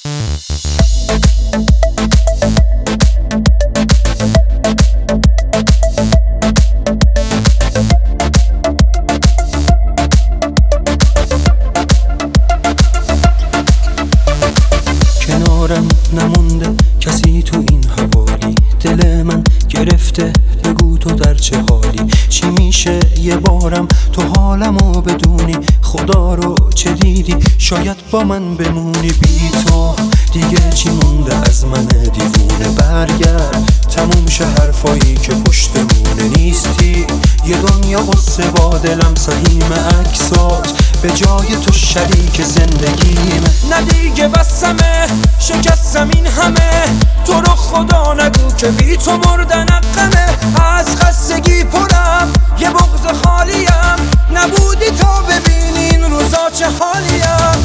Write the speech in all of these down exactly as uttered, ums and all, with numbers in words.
کنارم نمونده کسی تو این حوالی، دل من گرفته بگو تو در چه حالی. چی میشه یه بارم تو حالمو بدونی، خدا رو چه دیدی شاید با من بمونی. بی تو دیگه چی مونده از من دیوونه، برگرد تموم شه حرفایی که پشتمونه نیستی. یه دنیا قصه با دلم سهیم عکسات، به جای تو شریک زندگیمه. نه دیگه بسمه شکستم این همه، تو رو خدا نگو که بی تو مردن غمه. از خستگی پرم یه بغض خالیم، نبودی تا ببینی این روزا چه حالیم.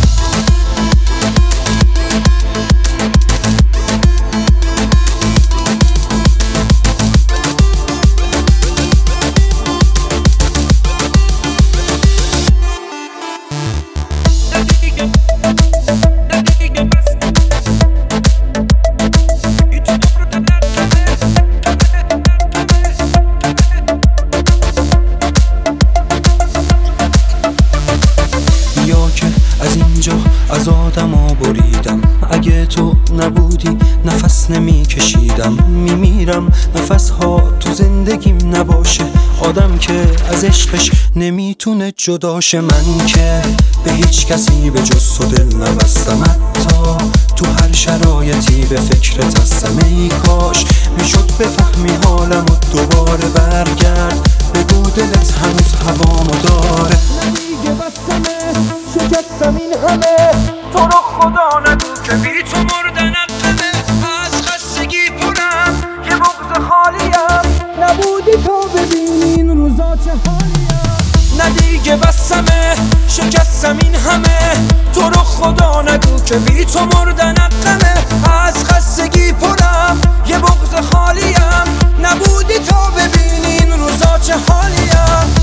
از اینجا از آدما بریدم، اگه تو نبودی نفس نمی کشیدم. میمیرم نفس ها تو زندگیم نباشه، آدم که از عشقش نمیتونه جداشه. من که به هیچ کسی به جز تو دل نبستم، حتی تو هر شرایطی به فکرت هستم. ای کاش میشد بفهمی حالم و دوباره برگرد، بگو دلت هنوز هوامو داره. دیگه بسمه شکستم این همه، تو رو خدا نگو که بی تو مردن غمه. از خستگی پرم یه بغض خالیم، نبودی تا ببینی این روزا چه حالیم. نه دیگه بسمه شکستم این همه، تو رو خدا نگو که بی تو مردن غمه. از خستگی پرم یه بغض خالیم، نبودی تا ببینی این روزا چه حالیم.